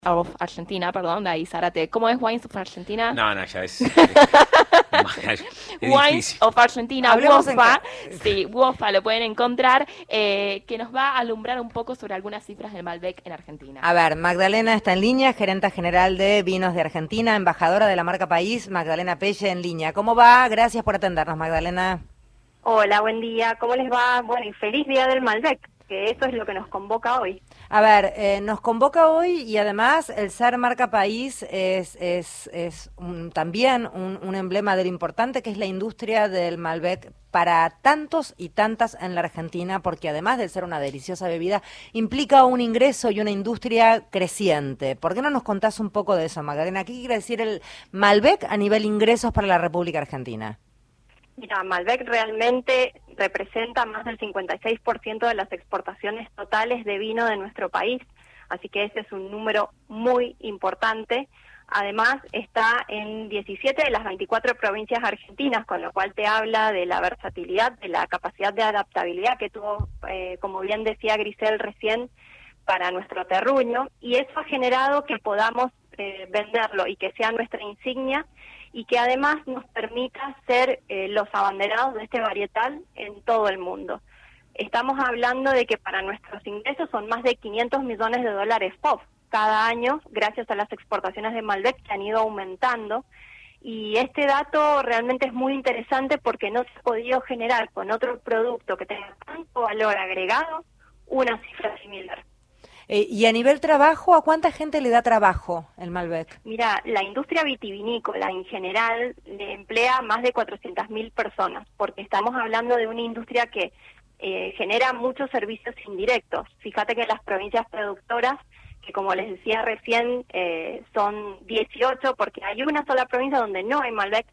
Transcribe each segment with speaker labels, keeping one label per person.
Speaker 1: of Argentina, perdón, de ahí Zárate. ¿Cómo es Wines of Argentina?
Speaker 2: No, no, ya es
Speaker 1: Wines
Speaker 2: difícil.
Speaker 1: of Argentina,
Speaker 3: Hablemos
Speaker 1: WOFA, sí, WOFA lo pueden encontrar, que nos va a alumbrar un poco sobre algunas cifras del Malbec en Argentina.
Speaker 3: A ver, Magdalena está en línea, gerenta general de Vinos de Argentina, embajadora de la marca País, Magdalena Pelle en línea. ¿Cómo va? Gracias por atendernos, Magdalena.
Speaker 4: Hola, buen día. ¿Cómo les va? Bueno, y feliz día del Malbec, que eso es lo que nos convoca hoy.
Speaker 3: A ver, nos convoca hoy y además el ser marca País es también un emblema de lo importante que es la industria del Malbec para tantos y tantas en la Argentina, porque además de ser una deliciosa bebida, implica un ingreso y una industria creciente. ¿Por qué no nos contás un poco de eso, Magdalena? ¿Qué quiere decir el Malbec a nivel ingresos para la República Argentina?
Speaker 4: Mira, Malbec realmente representa más del 56% de las exportaciones totales de vino de nuestro país, así que ese es un número muy importante. Además, está en 17 de las 24 provincias argentinas, con lo cual te habla de la versatilidad, de la capacidad de adaptabilidad que tuvo, como bien decía Grisel recién, para nuestro terruño, y eso ha generado que podamos venderlo y que sea nuestra insignia, y que además nos permita ser los abanderados de este varietal en todo el mundo. Estamos hablando de que para nuestros ingresos son más de 500 millones de dólares POV cada año, gracias a las exportaciones de Malbec que han ido aumentando, y este dato realmente es muy interesante porque no se ha podido generar con otro producto que tenga tanto valor agregado una cifra similar.
Speaker 3: Y a nivel trabajo, ¿a cuánta gente le da trabajo el Malbec?
Speaker 4: Mira, la industria vitivinícola en general le emplea más de 400.000 personas, porque estamos hablando de una industria que genera muchos servicios indirectos. Fíjate que las provincias productoras, que como les decía recién, son 18, porque hay una sola provincia donde no hay Malbec.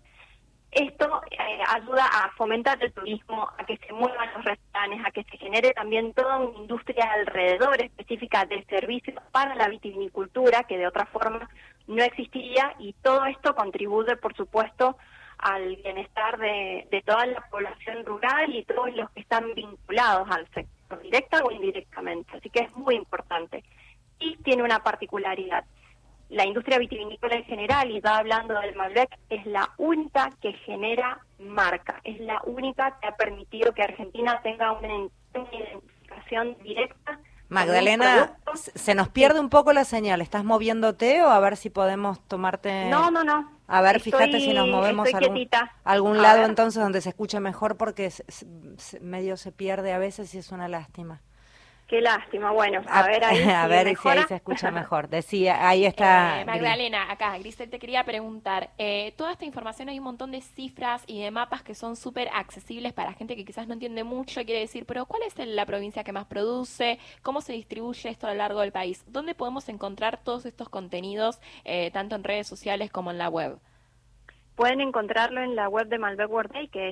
Speaker 4: Esto ayuda a fomentar el turismo, a que se muevan los restaurantes, a que se genere también toda una industria alrededor específica de servicios para la vitivinicultura, que de otra forma no existiría, y todo esto contribuye, por supuesto, al bienestar de toda la población rural y todos los que están vinculados al sector, directa o indirectamente. Así que es muy importante. Y tiene una particularidad. La industria vitivinícola en general, y ya hablando del Malbec, es la única que genera marca, es la única que ha permitido que Argentina tenga una identificación directa.
Speaker 3: Magdalena, se nos pierde un poco la señal, ¿estás moviéndote o a ver si podemos tomarte...?
Speaker 4: No.
Speaker 3: A ver, fíjate si nos movemos a algún lado entonces donde se escuche mejor, porque medio se pierde a veces y es una lástima.
Speaker 4: Qué lástima, bueno, a ver ahí
Speaker 3: a
Speaker 4: si
Speaker 3: ver
Speaker 4: mejora.
Speaker 3: si ahí se escucha mejor. Decía, ahí está.
Speaker 1: Magdalena, acá, Grisel te quería preguntar, toda esta información hay un montón de cifras y de mapas que son súper accesibles para gente que quizás no entiende mucho y quiere decir, pero ¿cuál es la provincia que más produce? ¿Cómo se distribuye esto a lo largo del país? ¿Dónde podemos encontrar todos estos contenidos, tanto en redes sociales como en la web?
Speaker 4: Pueden encontrarlo en la web de Malbec World Day, que es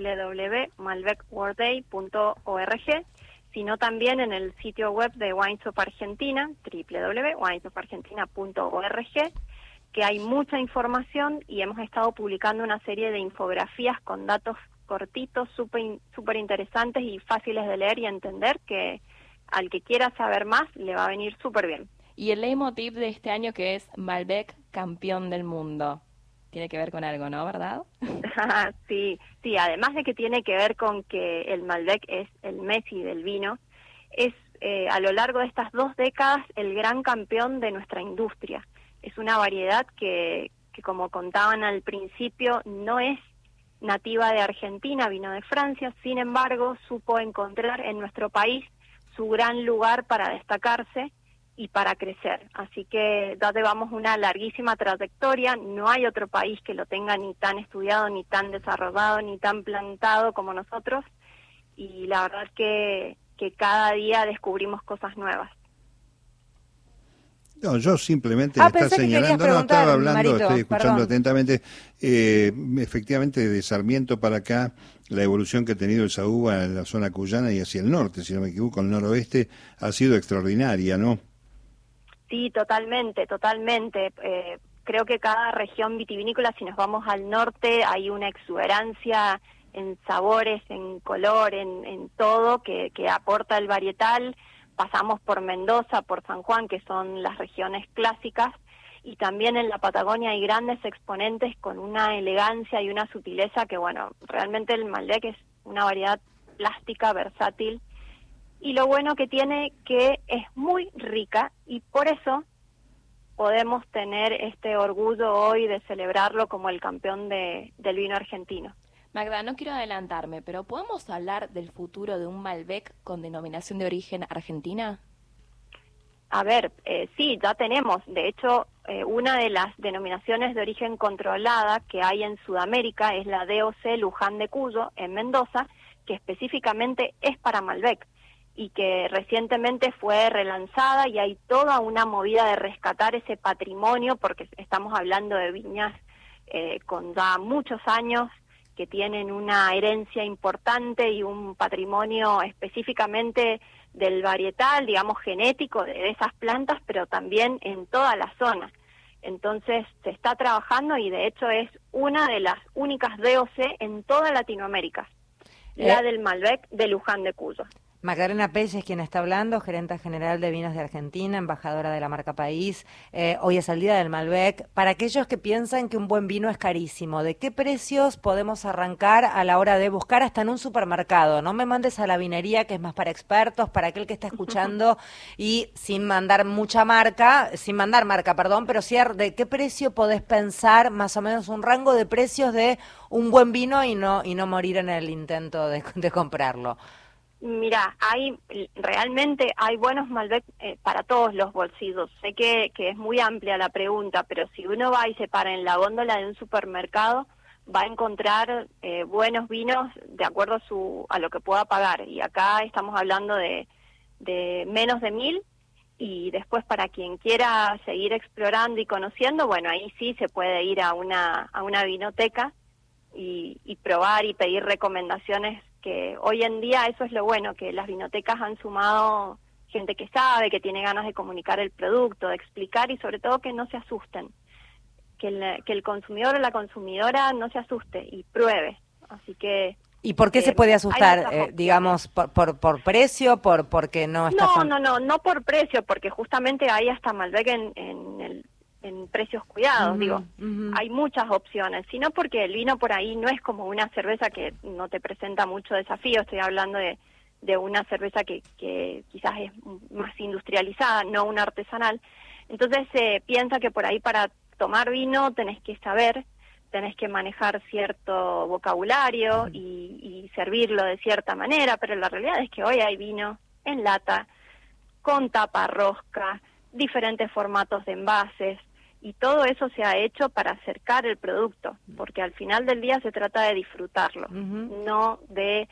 Speaker 4: www.malbecworldday.org, sino también en el sitio web de Wines of Argentina, www.winesofargentina.org, que hay mucha información y hemos estado publicando una serie de infografías con datos cortitos, súper interesantes y fáciles de leer y entender, que al que quiera saber más le va a venir súper bien.
Speaker 1: Y el leitmotiv de este año, que es Malbec campeón del mundo, tiene que ver con algo, ¿no? ¿Verdad?
Speaker 4: Sí, además de que tiene que ver con que el Malbec es el Messi del vino, es a lo largo de estas 2 décadas el gran campeón de nuestra industria. Es una variedad que como contaban al principio, no es nativa de Argentina, vino de Francia, sin embargo, supo encontrar en nuestro país su gran lugar para destacarse y para crecer. Así que ya llevamos una larguísima trayectoria, no hay otro país que lo tenga ni tan estudiado, ni tan desarrollado, ni tan plantado como nosotros, y la verdad que cada día descubrimos cosas nuevas.
Speaker 5: No, yo simplemente me está señalando, no, estaba hablando,
Speaker 3: Marito,
Speaker 5: estoy escuchando
Speaker 3: perdón.
Speaker 5: atentamente, efectivamente de Sarmiento para acá, la evolución que ha tenido esa uva en la zona cuyana y hacia el norte, si no me equivoco, el noroeste, ha sido extraordinaria, ¿no?
Speaker 4: Sí, totalmente. Creo que cada región vitivinícola, si nos vamos al norte, hay una exuberancia en sabores, en color, en todo, que aporta el varietal. pasamos por Mendoza, por San Juan, que son las regiones clásicas, y también en la Patagonia hay grandes exponentes con una elegancia y una sutileza que, bueno, realmente el Malbec es una variedad plástica, versátil, y lo bueno que tiene que es muy rica, y por eso podemos tener este orgullo hoy de celebrarlo como el campeón del vino argentino.
Speaker 1: Magda, no quiero adelantarme, pero ¿podemos hablar del futuro de un Malbec con denominación de origen argentina?
Speaker 4: A ver, sí, ya tenemos. De hecho, una de las denominaciones de origen controlada que hay en Sudamérica es la DOC Luján de Cuyo, en Mendoza, que específicamente es para Malbec y que recientemente fue relanzada, y hay toda una movida de rescatar ese patrimonio, porque estamos hablando de viñas con ya muchos años, que tienen una herencia importante y un patrimonio específicamente del varietal, digamos, genético de esas plantas, pero también en toda la zona. Entonces se está trabajando, y de hecho es una de las únicas DOC en toda Latinoamérica, la del Malbec de Luján de Cuyo.
Speaker 3: Magdalena Pelle es quien está hablando, gerenta general de Vinos de Argentina, embajadora de la marca País. Hoy es el día del Malbec. Para aquellos que piensan que un buen vino es carísimo, ¿de qué precios podemos arrancar a la hora de buscar hasta en un supermercado? No me mandes a la vinería, que es más para expertos, para aquel que está escuchando, y sin mandar marca, pero sí, ¿de qué precio podés pensar más o menos un rango de precios de un buen vino y no morir en el intento de comprarlo?
Speaker 4: Mira, realmente hay buenos Malbec para todos los bolsillos. Sé que es muy amplia la pregunta, pero si uno va y se para en la góndola de un supermercado, va a encontrar buenos vinos de acuerdo a lo que pueda pagar. Y acá estamos hablando de menos de 1.000, y después para quien quiera seguir explorando y conociendo, bueno, ahí sí se puede ir a una vinoteca y probar y pedir recomendaciones, que hoy en día eso es lo bueno, que las vinotecas han sumado gente que sabe, que tiene ganas de comunicar el producto, de explicar, y sobre todo que no se asusten, que el consumidor o la consumidora no se asuste y pruebe. Así que...
Speaker 3: ¿Y por qué se puede asustar? Digamos, por precio, porque no está...
Speaker 4: No por precio, porque justamente hay hasta Malbec en precios cuidados, hay muchas opciones, sino porque el vino por ahí no es como una cerveza que no te presenta mucho desafío. Estoy hablando de una cerveza que quizás es más industrializada, no una artesanal. Entonces se piensa que por ahí para tomar vino tenés que saber, tenés que manejar cierto vocabulario y servirlo de cierta manera, pero la realidad es que hoy hay vino en lata, con tapa rosca, diferentes formatos de envases, y todo eso se ha hecho para acercar el producto, porque al final del día se trata de disfrutarlo, no de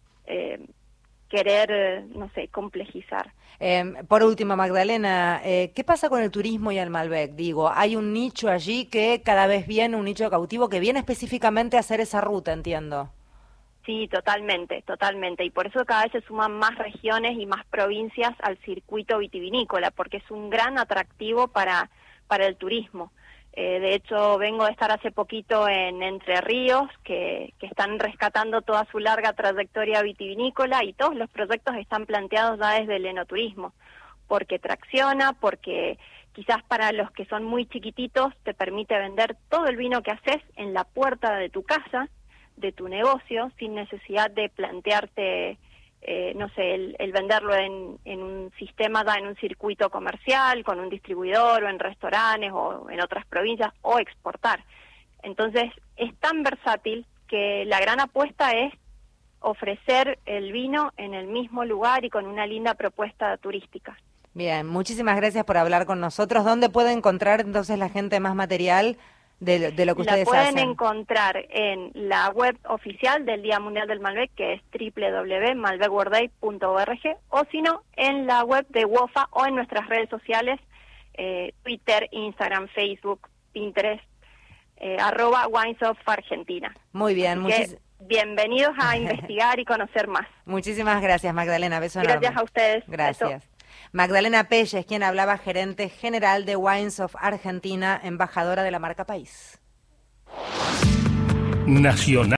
Speaker 4: querer, complejizar.
Speaker 3: Por último, Magdalena, ¿qué pasa con el turismo y el Malbec? Digo, hay un nicho allí que cada vez viene, un nicho cautivo que viene específicamente a hacer esa ruta, entiendo.
Speaker 4: Sí, totalmente, y por eso cada vez se suman más regiones y más provincias al circuito vitivinícola, porque es un gran atractivo para el turismo. De hecho, vengo de estar hace poquito en Entre Ríos, que están rescatando toda su larga trayectoria vitivinícola, y todos los proyectos están planteados ya desde el enoturismo, porque tracciona, porque quizás para los que son muy chiquititos te permite vender todo el vino que haces en la puerta de tu casa, de tu negocio, sin necesidad de plantearte el venderlo en un sistema, en un circuito comercial, con un distribuidor, o en restaurantes, o en otras provincias, o exportar. Entonces, es tan versátil que la gran apuesta es ofrecer el vino en el mismo lugar y con una linda propuesta turística.
Speaker 3: Bien, muchísimas gracias por hablar con nosotros. ¿Dónde puede encontrar entonces la gente más material de lo que ustedes hacen?
Speaker 4: La pueden encontrar en la web oficial del Día Mundial del Malbec, que es www.malbecworldday.org, o si no, en la web de WOFA o en nuestras redes sociales, Twitter, Instagram, Facebook, Pinterest, @WinesOfArgentina.
Speaker 3: Muy bien,
Speaker 4: bienvenidos a investigar y conocer más.
Speaker 3: Muchísimas gracias, Magdalena. Beso enorme.
Speaker 4: Gracias a ustedes.
Speaker 3: Gracias.
Speaker 4: Beso.
Speaker 3: Magdalena Pelle es quien hablaba, gerente general de Wines of Argentina, embajadora de la marca País.
Speaker 6: Nacional.